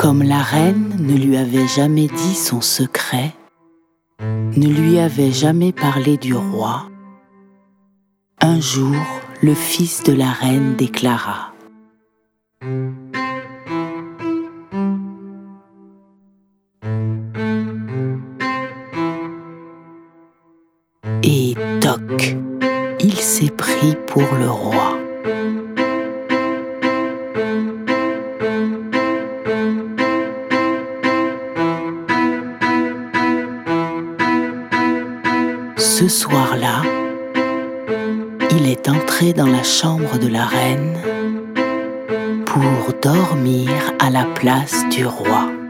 Comme la reine ne lui avait jamais dit son secret, ne lui avait jamais parlé du roi, un jour le fils de la reine déclara: et toc, il s'est pris pour le roi. Ce soir-là, il est entré dans la chambre de la reine pour dormir à la place du roi.